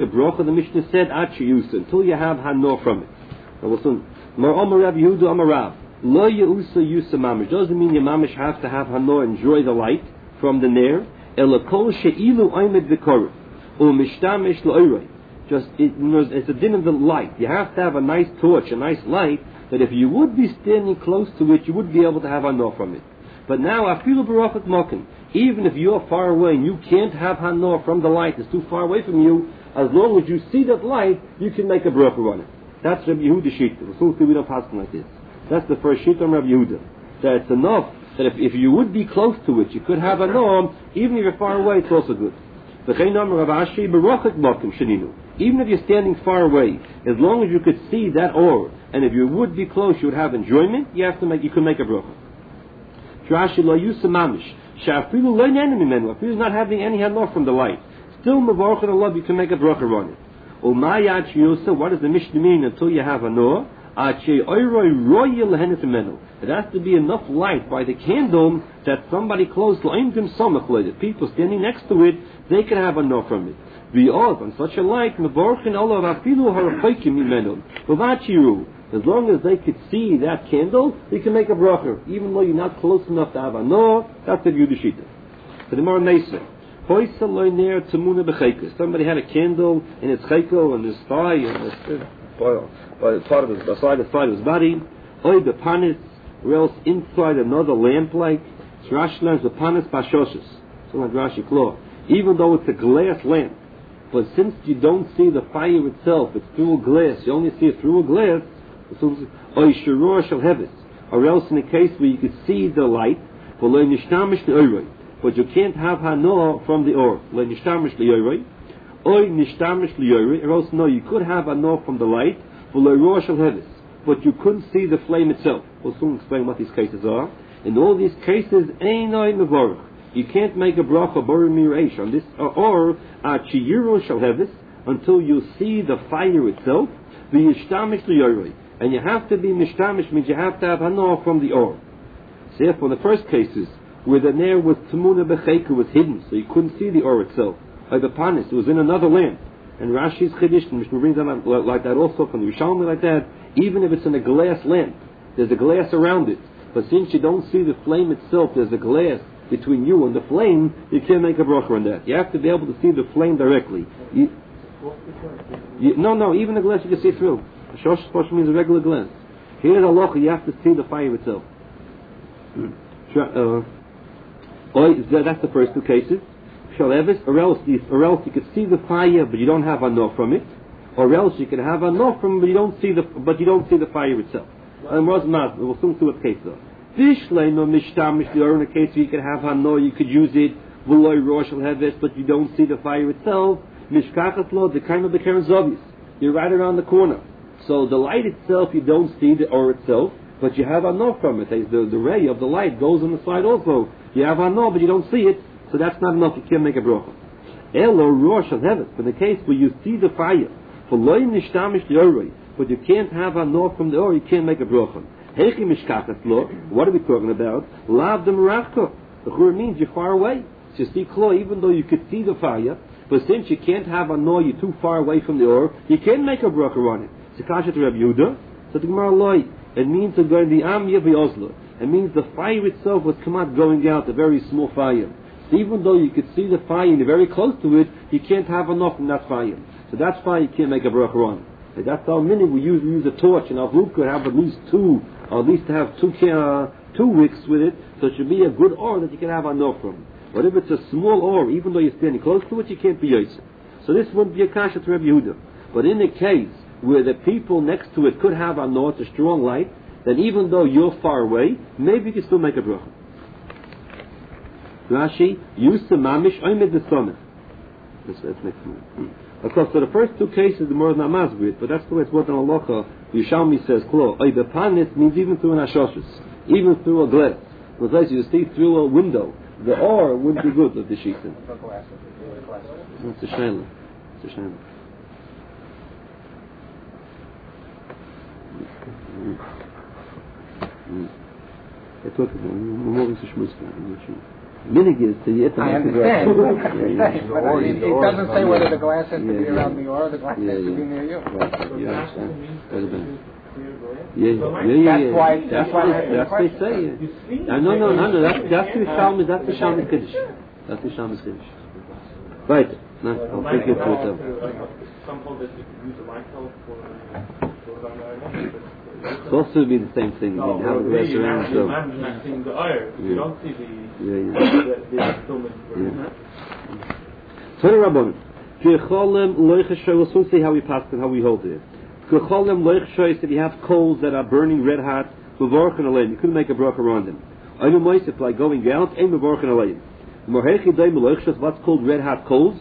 the bracha, the Mishnah said, until you have hanor from it. And we'll soon. Amar Rav Yehuda Amar Rav. Lo Yeusa Yusa Mamish. Doesn't mean your mamish has to have hanor, enjoy the light from the ner. Ela kol she'ilu oimed v'korov. O mishtamish la'orei. Just, it's a din of the light. You have to have a nice torch, a nice light, that if you would be standing close to it, you would be able to have hanor from it. But now, afilu barachat mokin. Even if you're far away and you can't have hanor from the light, it's too far away from you, as long as you see that light, you can make a bracha on it. That's Rabbi Yehuda shita. So we don't pass like this. That's the first shita of Rabbi Yehuda. That it's enough that if you would be close to it, you could have a norm. Even if you're far away, it's also good. Even if you're standing far away, as long as you could see that or, and if you would be close, you would have enjoyment. You could make a bracha. If you're not having any hanor from the light, still mevorach Allah, you can make a bracha on it. What does the Mishnah mean until you have hanor? It has to be enough light by the candle that somebody close, the people standing next to it, they can have hanor from it. On such a light, as long as they could see that candle, they can make a bracha, even though you're not close enough to have hanor. That's the Yudishita. The Gemara Mesa. Somebody had a candle in his chaykel, in his thigh, and part of his, the side of his body, or else inside another lamp light. Even though it's a glass lamp, but since you don't see the fire itself, it's through a glass, you only see it through a glass, or else in a case where you could see the light, but you can't have hanor from the or. Or else no, you could have hanor from the light, but you couldn't see the flame itself. We'll soon explain what these cases are. In all these cases, you can't make a bracha on this or until you see the fire itself. And you have to be mishtamish, means you have to have hanor from the or. Therefore, the first cases where the ner was tamuna becheka, was hidden, so you couldn't see the or itself, like the panis, it was in another lamp. And Rashi's Chiddush, and Mishnah brings them like that also from the Yerushalmi like that. Even if it's in a glass lamp, there's a glass around it. But since you don't see the flame itself, there's a glass between you and the flame, you can't make a bracha on that. You have to be able to see the flame directly. No, even the glass you can see through. A shosh means a regular glass. Here in halacha, you have to see the fire itself. That's the first two cases. Or else you could see the fire, but you don't have hanor from it. Or else you can have hanor from it, but you don't see the fire itself. And we'll soon see what case though. In a case where you can have hanor, you could use it. But you don't see the fire itself. The kind of the Karen Zovis. You're right around the corner. So the light itself, you don't see the or itself, but you have hanor from it. The ray of the light goes on the side also. You have hanor, but you don't see it, so that's not enough. You can't make a bracha. For the case where you see the fire, but you can't have hanor from the or, you can't make a bracha. What are we talking about? Lav the merachka. The chur means you're far away. So you see klo, even though you could see the fire, but since you can't have hanor, you're too far away from the or, you can't make a bracha on it. So kasha to Rabbi Yehuda. So the Gemara loy. It means to go in the am yavi ozla. It means the fire itself was come out going out, a very small fire. So even though you could see the fire and you're very close to it, you can't have enough from that fire. So that's why you can't make a bracha on. And that's our meaning. We use a torch, and our group could have at least two wicks with it, so it should be a good ore that you can have hanor from. But if it's a small ore, even though you're standing close to it, you can't be yotze. So this wouldn't be a kasha to Rabbi Yehuda. But in a case where the people next to it could have hanor, it's a strong light, then even though you're far away, maybe you can still make a bracha. Rashi, used to mamish oimed the sunnah. Let's make some. Of course, so the first two cases, the more than namaz with, but that's the way it's written in halacha. Yerushalmi says, "Klo oibepanis" means even through an ashoshes, even through a glass. Because you see through a window, the or wouldn't be good of the shita. It's a shayla. It's a shayla. I took it. I'm moving to Shmuska. Minig is to eat the I understand. But it doesn't say whether the glass has to be around the or the glass has to be near you. That's why they say. No. That's the Shalom. That's the Shalom Kiddush. That's the Shalom Kiddush. Right. No, I'll take it for it. Some hold that you could use a light bulb for it's also be the same thing. You have a glass around. So. Not seeing the oil. You don't see the filament. So the Rabbanon. Gecholem loicheshoy. We'll soon see how we pass and how we hold it. Gecholem loicheshoy. If you have coals that are burning red hot, mevorchen alein. You couldn't make a bracha around them. Ein moisef like going out. Ein mevorchen alein. Morhechi day meloicheshoy. What's called red hot coals?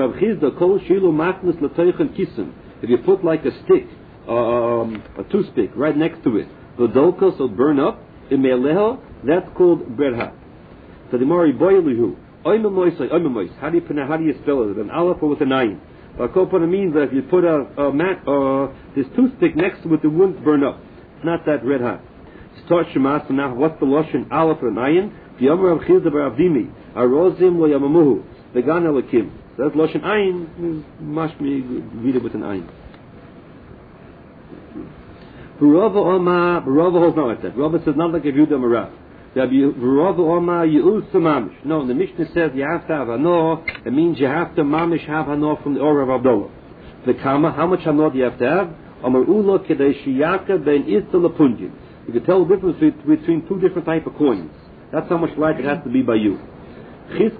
If you put like a stick, a toothpick right next to it, the dolko so burn up, that's called berha. So the mori boilihu, how do you spell it? An aleph or with an ayin? Kopana means that if you put this toothpick next to it, it wouldn't burn up. It's not that red hot. Start Shema. So now, what's the lashon aleph and ayin? V'yamar Avchilda b'Avdimi arozim lo yamamuhu vegan elakim. That's Lashon Ayin, mashmi, read it with an Ayin. Rava holds not like that. Rava says not like a Yehuda Marav. Rava Oma Ye'uz Mamish. No, the Mishnah says you have to have Hanor. It means you have to Mamish have Hanor from the Or of Abdullah. The Kama, how much Hanor do you have to have? Amar Ula Kedei Shiyaka Ben Izta Lapunjin. You can tell the difference between two different type of coins. That's how much light it has to be by you. Also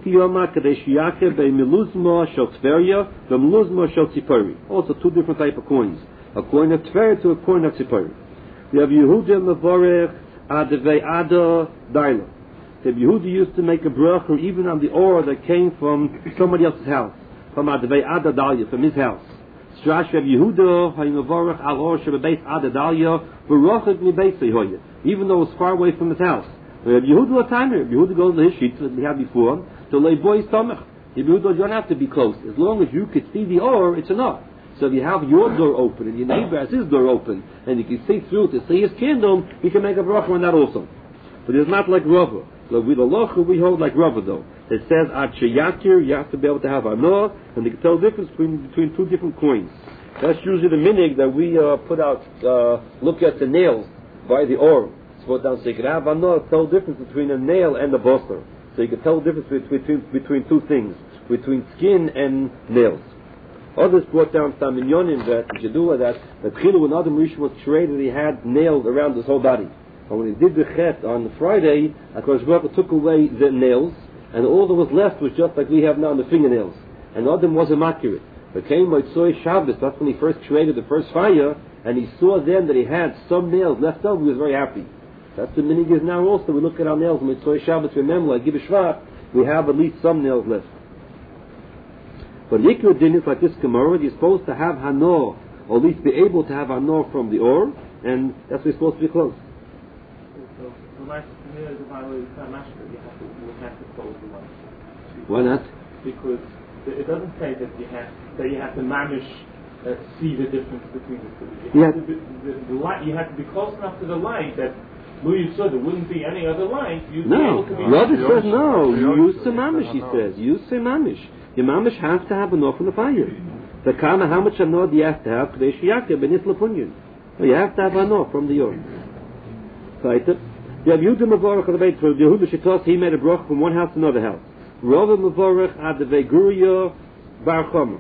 two different type of coins. A coin of Tver to a coin of Tzipori. We have Yehuda Mevorech Adevei Ada Daila. The Yehuda used to make a bracha even on the ore that came from somebody else's house. From Adevei Ada Dalia, from his house. Strash Rav Yehuda Mevorech Al Or Shebebeis Ada Dalia Berochet Mibeisei Hoya. Even though it was far away from his house. Yehuda a timer. Yehuda goes to his sheets that we had before to lay boy's stomach. Yehuda, you don't have to be close. As long as you could see the ore, it's enough. So if you have your door open and your neighbor has his door open and you can see through to see his candle, you can make a bracha on that also. But it's not like Rava. So with the locha we hold like Rava though. It says at sheyakir you have to be able to have anor, and you can tell the difference between two different coins. That's usually the minig that we put out. Look at the nails by the ore. Down, so you can have anor, tell the difference between a nail and a boster. So you can tell the difference between two things, between skin and nails. Others brought down some minyonim that Jedua that Chilu when Adam Rishon was created, he had nails around his whole body. And when he did the chet on the Friday, HaKadosh Baruch Hu took away the nails, and all that was left was just like we have now in the fingernails. And Adam wasn't accurate. But came by Tzoy Shabbos, that's when he first created the first fire, and he saw then that he had some nails left over, he was very happy. That's the minig is now also. We look at our nails and we say Shabbos, remember, like Gib Shvat, we have at least some nails left. But Yikra Din is like this Gemara, you're supposed to have Hanor, or at least be able to have Hanor from the Or, and that's where you're supposed to be close. So the last near the Bible is we have to close the light. Why not? Because it doesn't say that you have to mamish see the difference between the two. The light, you have to be close enough to the light that Louis said there wouldn't be any other light. No, Rabbi says no. You use Mamish, he says. Use Mamish. Your Mamish has to have enough from the fire. The Kama, how much anor do you have to have? You have to have enough from the Yor. Right? You have Yehuda Mevorach on the Beit. Yehuda Shittos, he made a brach from one house to another house. Rava Mevorach ad the Veguria Bar Choma.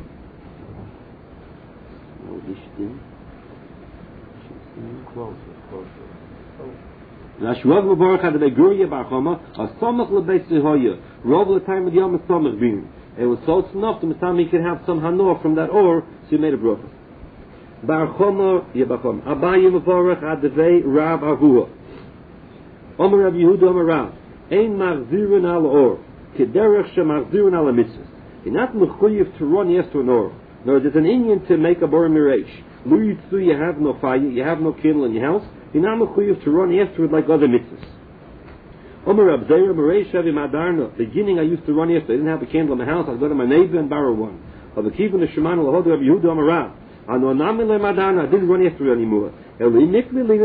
Rav Mevorach had a Veguria Bar Choma, a Samach LeBeit Zehoya. Rov the time of the Yom Samach being. It was close enough to the time he could have some Hanor from that or, so he made a bracha. Bar Choma Yebachom. Abaye Mevorach had the Vei Rav Avua. Omer Rav Yehuda Omer Rav. Ein Marzirun al Or. Kederech Shemarzirun al Mitzvah. You're not mechuyev to run yes to an or. No, there's an Indian to make a Bor Miresh. Lu Yitzu, you have no fire, you have no candle in your house. You're not mechuyev to run after it like other mitzvahs. Omer Rab Zeir Miresh Avi Madarna. Beginning I used to run after. I didn't have a candle in my house. I'd go to my neighbor and borrow one. Of the Kivon the Shemana Lahodu Rav Yehuda Omer Rav. I didn't run after it anymore.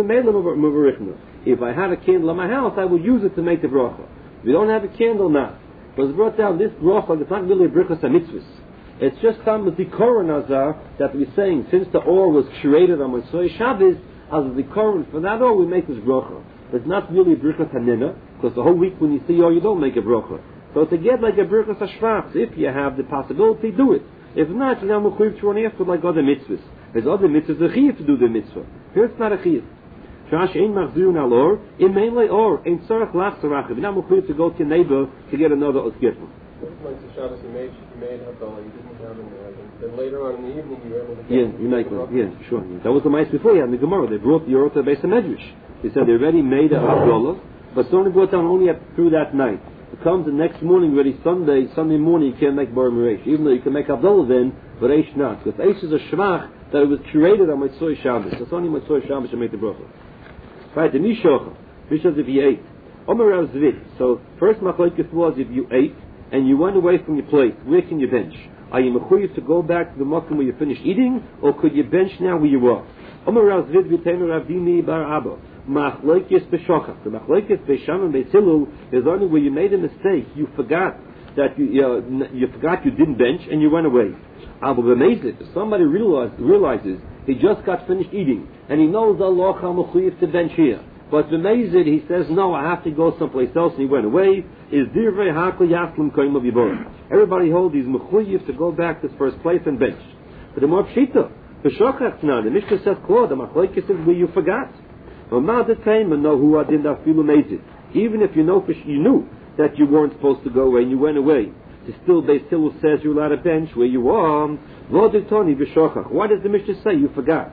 If I had a candle in my house, I would use it to make the bracha. If you don't have a candle, now. was brought down this bracha. It's not really a brichas mitzvahs. It's just some zikaron azar that we're saying since the or was created on Motzei Shabbos as a zikaron for that or we make this bracha. It's not really a brichas hanina because the whole week when you see or you don't make a bracha. So to get like a brichas hashvach, if you have the possibility, do it. If not, you're not mechuyev to run after like other mitzvahs. There's other mitzvahs a chiyuv to do the mitzvah. Here it's not a chiyuv. Shash ein machzirun al or in mainly or ein tzarach lach tzarachiv. You're not mechuyev to go to your neighbor to get another osgitl. Motzei Shabbos you made Havdalah, you didn't have in there. Then later on in the evening you were able to get you make one. Yeah, sure. Yeah. That was the mice before you had in the Gemara. They brought the Yorah to the Beis HaMedrash. They said they already made a Havdalah, but it's only brought down only through that night. It comes the next morning, ready Sunday morning you can't make Bar Miresh. Even though you can make Havdalah then, but Eish not. Because Eish is a shvach that it was created on Motzei Shabbos. It's only Motzei Shabbos to make the bracha. Right, the Mishocha. Mishocha if you ate. Omer Rav Zvid. So first machlokes was if you ate, and you went away from your plate, where can you bench? Are you mechuyev to go back to the makom where you finished eating, or could you bench now where you were? Omer Rav Zvid v'teinu Rav Dimi bar Abba. Machlokes b'shochach. The machlokes b'sham and b'tzilu is only where you made a mistake. You forgot that you forgot you didn't bench and you went away. Abba b'meizit. If somebody realizes he just got finished eating and he knows Allah mechuyev to bench here. But b'meizid, he says, no, I have to go someplace else, and he went away. Is dirvei hakol yaslim koim of yiborah. Everybody holds these mechuyev to go back to his first place and bench. But the more pshita, the shokach now, the Mishnah says, the machlokes is where you forgot. Even if you knew that you weren't supposed to go away and you went away, still Beis Hillel says you're allowed to bench where you are. Why does the Mishnah say you forgot?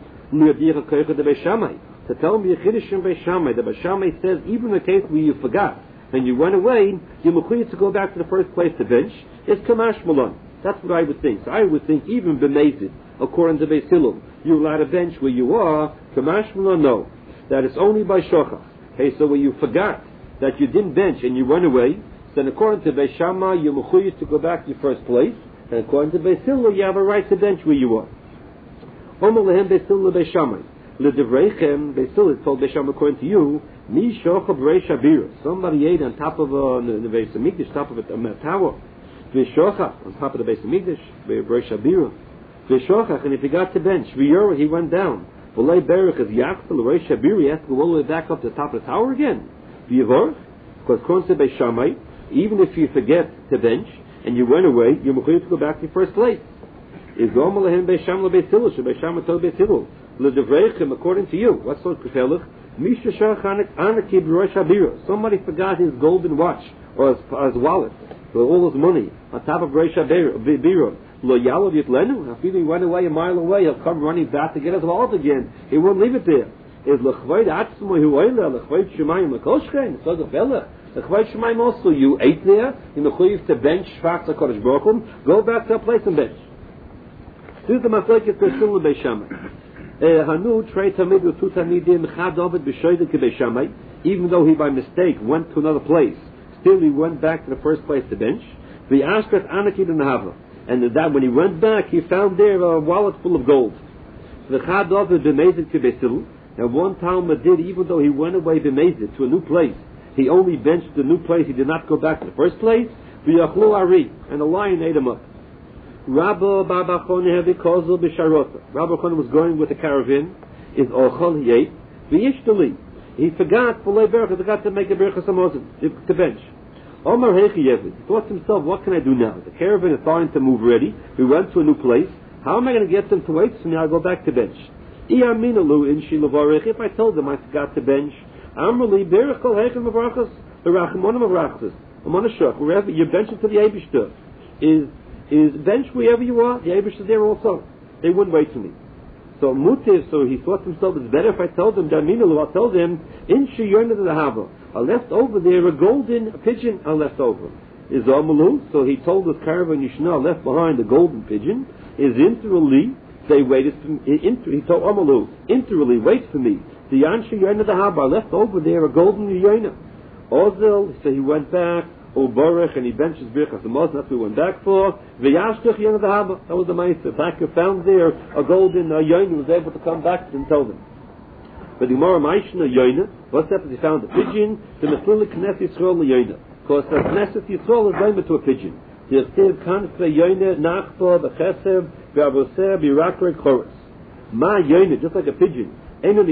To tell me a chiddush in Beis Shammai, the Beis Shammai says even in the case where you forgot and you went away, you're mechuyev to go back to the first place to bench. It's kamash malon. That's what I would think. So I would think even b'meizid, according to Beis Hillel, you're allowed to bench where you are. Kamash malon, no. That it's only by shochach. Hey, so when you forgot that you didn't bench and you went away, then according to Beis Shammai, you're mechuyev to go back to your first place, and according to Beis Hillel, you have a right to bench where you are. Omer lehem Beis Hillel Beis Shammai. L'devreichem, Beis Hillel told Beis Shammai according to you, mi shocha b'reish habira. Somebody ate on top of the Beis Hamikdash, top of a tower. V'shocha on top of the Beis Hamikdash, b'reish habira. V'shocha, and if he got to bench, v'yora, he went down. V'lei berach is yachtel l'reish habira. He has to go all the way back up to the top of the tower again. V'yivorch, because according to Beis Shammai, even if you forget to bench and you went away, you're mechuyev to go back to your first place. Is gomer lehem Beis Shammai Beis Hillel, Beis Shammai told Beis Hillel. L'devreichem, according to you, what's so kefelig? Misha shach anaki b'rosh habira. Somebody forgot his golden watch or his wallet with all his money on top of rosh habira. Lo yalav yitlenu. After he went away a mile away, he'll come running back to get his wallet again. He won't leave it there. Is l'chvayid atzmo hu oila l'chvayid shemayim l'kolshchein. So the fella. L'chvayid shemayim also. You ate there. You mechuyev to bench shvach HaKadosh Baruch Hu. Go back to a place and bench. This is the machlokes b'shul Beis Shammai. Hanu trei tamidu tu tamidim chad ovid b'shoyde k'Beis Shammai. Even though he by mistake went to another place, still he went back to the first place to bench. The ashkat anakid and hava, and that when he went back, he found there a wallet full of gold. The chad ovid b'mezid k'Beis Hillel. And one Talmud did, even though he went away b'mezid to a new place, he only benched the new place. He did not go back to the first place. V'yachlu ari, and a lion ate him up. Rabbi Chona was going with a caravan. Is ochal he ate? V'yishtali. He forgot for berachas. He forgot to make a berachas hamazon to bench. Omar hechi yevid. He thought to himself, what can I do now? The caravan is starting to move ready. We went to a new place. How am I going to get them to wait? So now I go back to bench. If I told them I forgot to bench, Amrli berach kol hechem avrachas, berachimonim avrachas. Wherever you bench it to the Eibishter is bench wherever you are. The Eibishter is there also. They wouldn't wait for me. So mutiv. So he thought to himself, it's better if I tell them. I'll tell them in shiyona to the hava. I left over there a golden pigeon. I left over. Is amalu. So he told the caravan Yishna left behind a golden pigeon. Is interally. They waited for me. He told Amalu, interally wait for me. The Yansha Yona the Haba left over there a golden Yona. Ozil, so he went back. Obarech, and he benched his birchas. The most that's what he went back for. V'yashtach Yona the Haba. That was the Meister. Backer found there a golden Yona. Was able to come back and tell them. But the Gemara Maishna Yona. What's happened? He found a pigeon. The Meslilik Knesset Yisrael Yona. Because the Knesset Yisrael is going to a pigeon. The Yisrael Kanfe Yoine Nachba B'Chesev B'Avoser B'Yirakre Chorus. Ma Yoine, just like a pigeon. It only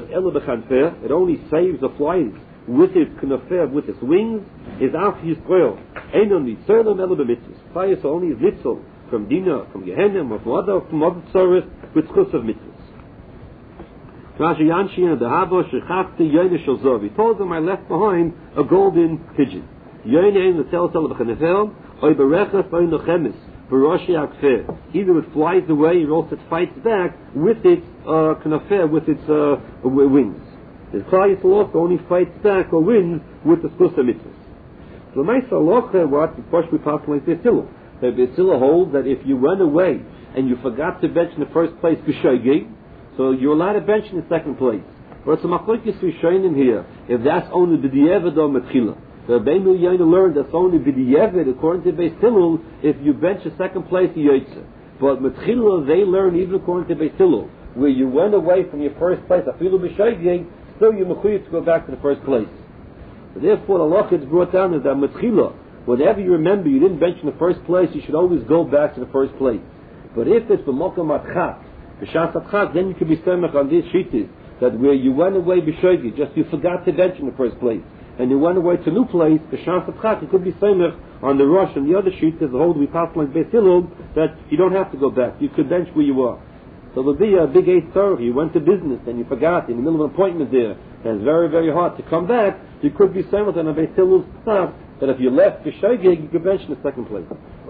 saves the flies with its knafer, with its wings, is after Yisrael. Only flies only is litzel from Dina, from Gehenna, from other tzoros, with chus of mitzvahs. Rashi Yanshi and the Habo Shechafti Yoine Shalzov. He told them I left behind a golden pigeon. Yoine in the tel b'chanefel, oy berechas oy nochemis. Either it flies away or else it fights back with its knafer, with its wings. The Klal Yisrael only fights back or wins with the Skusa mitzvahs. So my Salocha, what the first we pass like Betzilla. The Betzilla holds that if you run away and you forgot to bench in the first place b'shoigeg, so you're allowed to bench in the second place. But it's a machlokes rishonim here. If that's only b'diavad or metchila. The Rabbeinu Yoina learned that's only b'diavad, according to Beis Hillel, if you bench a second place, you yotze. But Metchila, they learn even according to Beis Hillel, where you went away from your first place, afilu b'shoigeg, still you're mechuyev to go back to the first place. So therefore, the law is brought down as that Metchila, whatever you remember, you didn't bench in the first place, you should always go back to the first place. But if it's b'mokom atchat, b'shas atchat, then you can be semech on this shittis, that where you went away b'shoigeg, just you forgot to bench in the first place, and you went away to a new place, the chance of Chak, it could be Samech on the Rosh, and the other sheet is the whole we pass like Beis Hillel, that you don't have to go back, you could bench where you are. So there'll be a big eight story, you went to business and you forgot in the middle of an appointment there, and it's very, very hard to come back, you could be Samech on a Beis Hillel's spot, that if you left the Shogeg, you could bench in the second place.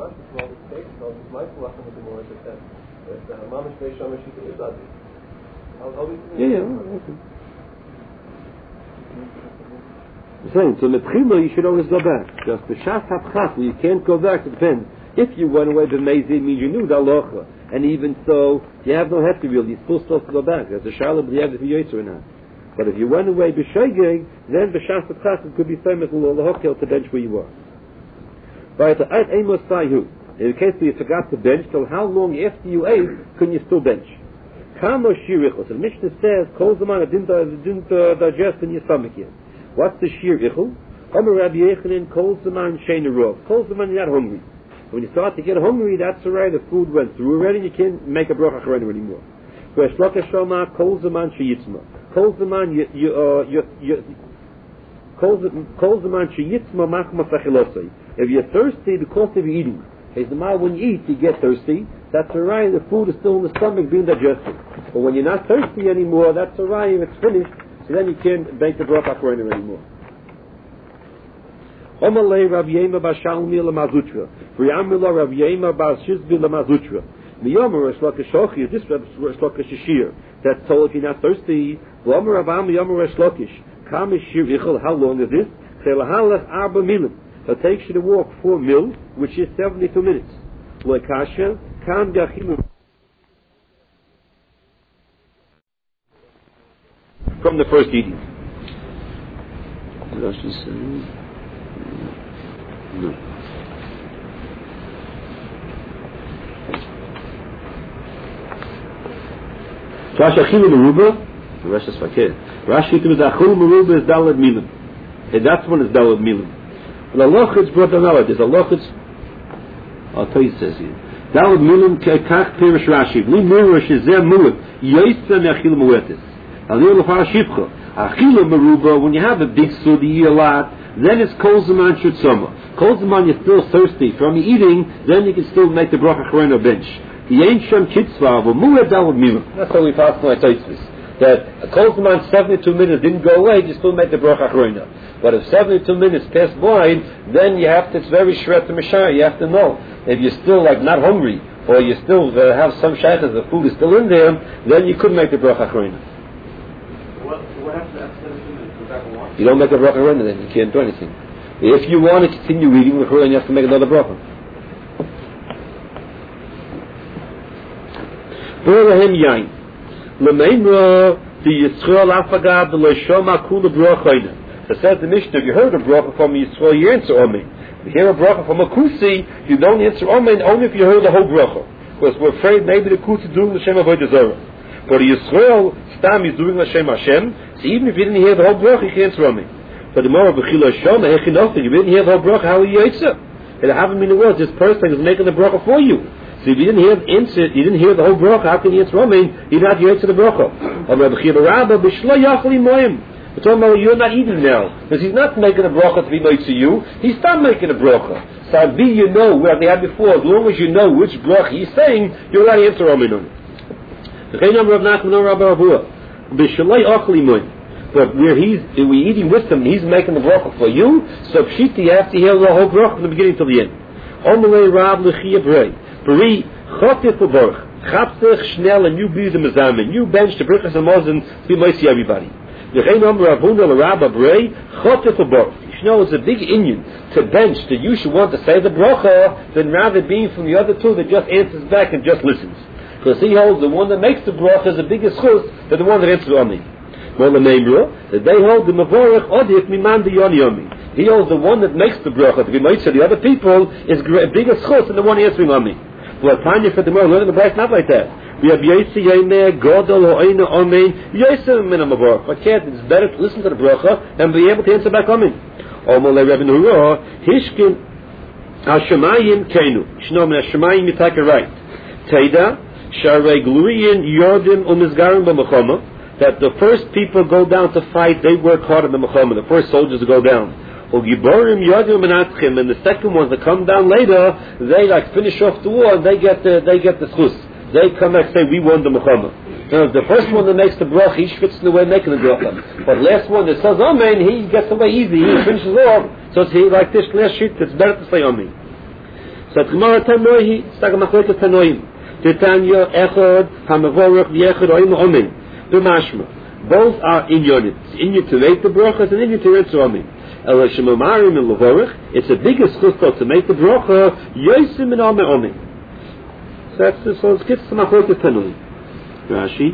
The same. So Metchila, you should always go back. Just the Shas HaPchas, you can't go back, it depends. If you went away b'meizi, it means you knew the halacha. And even so, you have no hefty really, you're still supposed to go back. There's a shalom, but you have to be yotzer or not. But if you went away b'shoigeg, then the Shas HaPchas, it could be same as the hokel to bench where you were. Right, in the case where you forgot to bench, till how long after you ate, can you still bench? Kamo shirichos. The Mishnah says, kol zaman it didn't digest in your stomach yet. What's the shir ichel? Omer Rabbi Yechanan, kol zaman shein rov. Kol zaman you're not hungry. When you start to get hungry, that's alright. The food went through already. You can't make a bracha acharenu anymore. Kol zaman sheyitzma. Kol zaman sheyitzma machma fachilosei. If you're thirsty because of eating, when you eat, you get thirsty. That's alright. The food is still in the stomach being digested. But when you're not thirsty anymore, that's alright. If it's finished, so then you can't make the bracha acharenu anymore. Omalei Rav Yema bar Shalmi lamazutra. V'yamila Rav Yema bar Shizbi lamazutra. Miyomer Resh Lakish Shochi. This Resh Lakish Shir. That's told if you're not thirsty. V'omer Rav Am Yomer Resh Lakish. Kam Shir Ichel. How long is this? Chelahalach Arba Milim. It takes you to walk 4 mil, which is 72 minutes. Lekasha Kam Yachilu. From the first eating. What else is saying? No. Rashi Achilu Meruba, the rest is Fakir. Rashi Achilu Meruba is Dalad Milim. And that's one is Dalad Milim. The Lochitz brought down out. There's a Lochitz. I'll tell you, it says here. Dalad Milim Kach Pirish Rashi. Li Mirish is there Mulim. Yoysa Me'achilu Muetis. When you have a big sudi, you eat a lot, then it's kol zaman shutzoma. Kol zaman, you're still thirsty. From eating, then you can still make the bracha acharenu bench. The ancient kitzvah, that's how we pass my taitzvis. That kol zaman 72 minutes didn't go away, you still make the bracha acharenu. But if 72 minutes pass by, then you have to, it's very shret to mishar, you have to know. If you're still like not hungry, or you still have some shaytas, the food is still in there, then you could make the bracha acharenu. You don't make a bracha acharenu, then you can't do anything. If you want to continue eating, then you have to make another bracha. Borahim yain. L'meimra the Yisrael afagad l'shoma kula bracha. So says the Mishnah, if you heard a bracha from Yisrael, you answer Amen. If you hear a bracha from a Kusi, you don't answer Amen, only if you heard the whole bracha. Because we're afraid maybe the Kusi is doing l'shem avodah zarah. But Yisrael, Stam is doing l'shem Hashem, so even if you didn't hear the whole bracha, you can't answer Amen. But the more b'chila shoma hechinochta, you didn't hear the whole bracha. How are you yotza? It haven't been the words. This person is making the bracha for you. So if you didn't hear the whole bracha, how can you answer Amen? You're not yotza the bracha. We're talking about you're not eating now, because he's not making a bracha to be made to you. He stopped making a bracha. So you know where they had before. As long as you know which bracha he's saying, you're allowed to answer Amen. But where we're eating with him, he's making the bracha for you. So pshita, you have to hear the whole bracha from the beginning till the end. You bench the brachas and mazon to be mighty everybody. You know, it's a big inyan to bench that you should want to say the bracha than rather being from the other two that just answers back and just listens. Because he holds the one that makes the bracha is the biggest chus than the one that answers Amen. Well, the name that they hold the mavorach odik miman the yoni Amen. He holds the one that makes the bracha to be made to the other people is biggest chus than the one answering Amen. Well, Tanya for the more learning the bracha not like that. We have Yossi Yaimeh Godel Ho'ina Amen Yosem Min HaMavorach. But can't, it's better to listen to the bracha and be able to answer back Amen. Omolei Rebbe Nehura Hishkin Hashemayim Keinu. Shno Min Hashemayim Yitaka right. Teida Sharei Gluyin Yordim Umizgarim B'Mechama. That the first people go down to fight, they work hard in the Mechama. The first soldiers go down. Ugiborim Yordim Menatchim, and the second ones that come down later, they like finish off the war. They get the schus. They come back and say, we won the Mechama. Now, the first one that makes the bracha, he fits in the way making the bracha. But the last one that says Amen, he gets away easy, he finishes off. So it's like this last sheet, it's better to say Amen. So it's Gemara Tanoihi, it's like a machlokes Tanoim. Titanya, Echad, HaMavorach, V'Echad, Oim, Amen. B'mashma. Both are in unit. It's in you to make the brachas and in you to answer Amen. Elashemamarim and Levorach, it's the biggest chus to make the bracha, Yosim and Amen. So let's get some machlokes Tanoim. Rashi.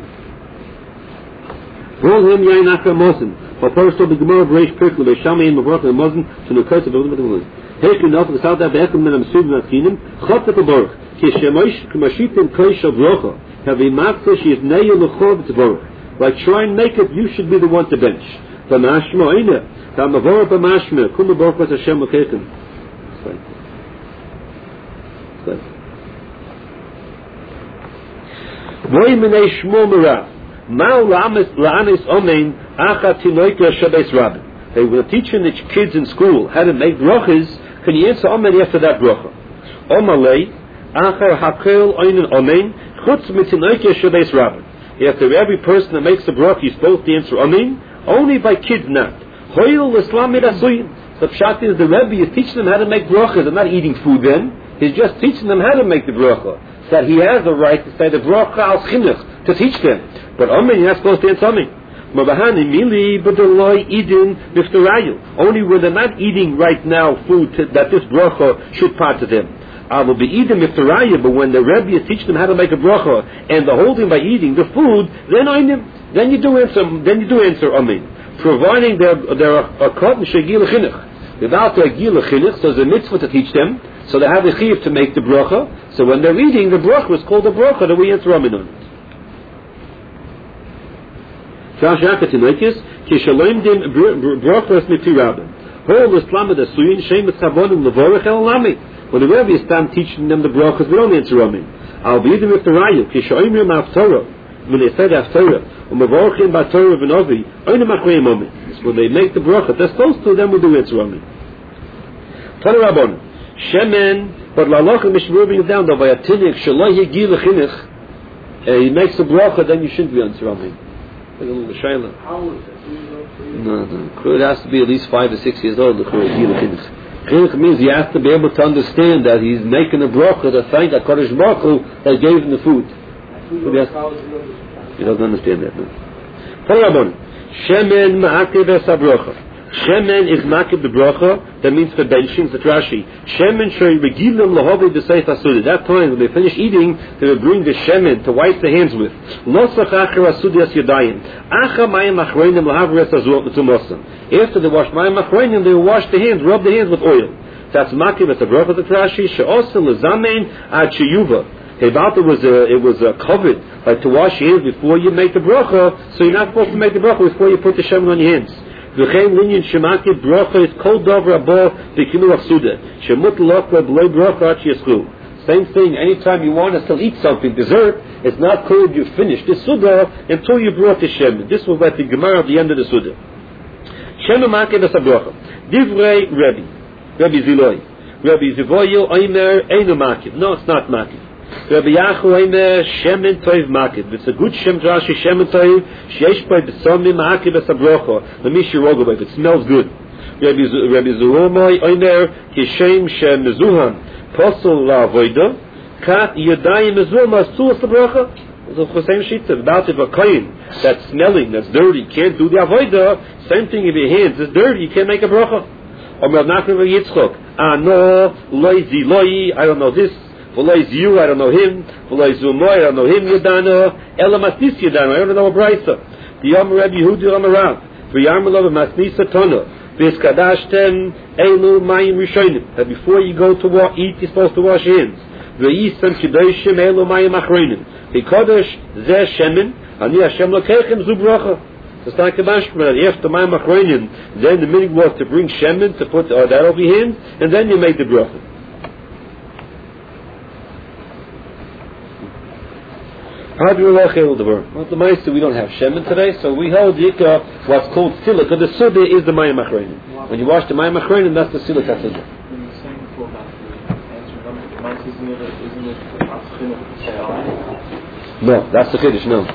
Roll him yain after Mosin. For first of the Gemara Breish Perkle by Shammai and Mavrach and Mosin to the curse of the Mosin. Hekin off the south of Ekum and Amsud and Akinim. Chot at the Baruch. Kishemosh Kumashit Koish of Rocha. Have a matzah she is Neya Luchov to Baruch. By try and make it, you should be the one to bench. B'mashma Oina. B'mavor B'mashma. Kuma Baruch was Hashem L'Kekim. Voy minei shmo merav. Ma'u la'anis omein acha tinoika shabes rabin. They were teaching the kids in school how to make brachas. Can you answer Amen after that bracha? Omalei acha hakel oinen omein chutz mitinoika shabes rabin. After every person that makes the bracha, you're supposed to answer Amen. Only by kids not. Hoyel l'slam midasuyin. The pshat is the Rebbe is teaching them how to make brachas. They're not eating food then. He's just teaching them how to make the bracha. That he has the right to say the bracha al chinuch to teach them. But Amen, you're not supposed to answer Amen. Mabahani mili b'deloi idin b'fterayu. Only when they're not eating right now food that this bracha should part to them. I will be eating b'fterayu, but when the Rebbe is teaching them how to make a bracha and the whole thing by eating the food, then you do answer Amen. Providing they're a cotton shegil chinuch. Without the gil chinuch, so there's a mitzvah to teach them. So they have a chiyuv to make the bracha. So when they're eating, the bracha is called the bracha that we answer Amen on it. When the Rebbe is done teaching them the brachas, we don't answer Amen. I'll be eating with the rayu. When they say the haftarah, when they make the bracha, they're supposed to, then we do answer Amen. Shemen, but la'locha mishmurving it down though by a tinik shaloi yegi l'chinuch, he makes a bracha, then you shouldn't be answer Amen. Like a little shayla. How old is it? No, it has to be at least 5 or 6 years old. Chinuch means he has to be able to understand that he's making a bracha to thank a Kodesh Baruch Hu that gave him the food. He doesn't understand that. No. Shemen ma'akev es ha-bracha. Shemen is makib the bracha. That means for benching. It's Rashi. Shemen shei regilim lahovi b'seif asudi. That time when they finish eating, they will bring the shemen to wipe the hands with. Nosach acher asudi as yadayim. Acha mayim achroinim lahavres azuot netumosam. After they wash mayim achroinim, they will wash the hands, rub the hands with oil. That's makib as a bracha. It's Rashi. She'osa lezamein ad sheyuva. It was covered like to wash your hands before you make the bracha. So you're not supposed to make the bracha before you put the shemen on your hands. V'chein linyan shemakid bracha is kol dover abo b'kinuach suda. Shemut lokva b'loi bracha ach yeschu. Same thing, anytime you want to still eat something, dessert, it's not cool if you finish the suda until you brought the shemen. This was at the Gemara at the end of the suda. Shemen makid as a bracha. Divrei Rabbi Ziloi. Rabbi Zivoyu Oimer Einu makid. No, it's not makid. Rabbi Yachu Oimer Shemen Toiv makid. It's a good Shem Drashi Shemen Toiv Sheesh Pai B'Somim makid as a bracha. L'mishi rogo, if it smells good. Rabbi Zuhomoi Oimer Kishem Shem Mezuhan Posel La Voida Kat Yadayim Mezuhan Masu as the bracha. It's the same sheet about if a kohen that's smelling, that's dirty, can't do the avoida. Same thing if your hands is dirty, you can't make a bracha. Or Melnachim Yitzchok. No, Loi Ziloi, I don't know this. V'loi Ziyu, I don't know him. V'loi Zumoy, I don't know him. Yadana, Ela Matnis Yadana, I don't know a brayso. The Yom Rabbi Yehuda Amarav. V'yarmalov Matnisa Tono. V'eskadashtem Elu Mayim Rishonim. That before you go to eat, you're supposed to wash your hands. V'yisam Kedoshim Elu Mayim Achronim. V'kodosh Zeh Shemin. Ani Hashem Lokechem Zu Bracha. It's like a mashma. After my machronim, then the minig was to bring shemen to put that over your hands, and then you made the bracha. How do we walk out the word? Well, the ma'aser we don't have shemen today, so we hold the what's called silik. Because the suda is the mayim machronim. When you wash the mayim machronim, that's the silik hatzah. When you were saying before about the answering isn't it the chinuch to say amen? No, that's the chiddush. No.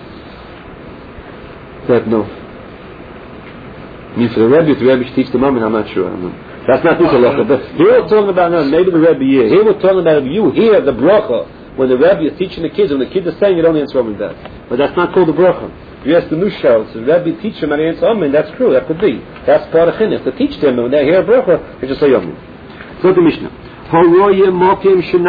That no. I mean, for the Rebbe should teach the Mammon, I'm not sure. That's not this halacha. But here we're talking about now, maybe the Rebbe here. Here we're talking about you hear the bracha when the Rebbe is teaching the kids. When the kids are saying, you don't answer Amen that. But that's not called the bracha. If you ask the new child, so the Rebbe teach them how to answer Amen. That's true. That could be. That's part of chinuch. To teach them, when they hear a bracha, they just say Amen. So the Mishnah.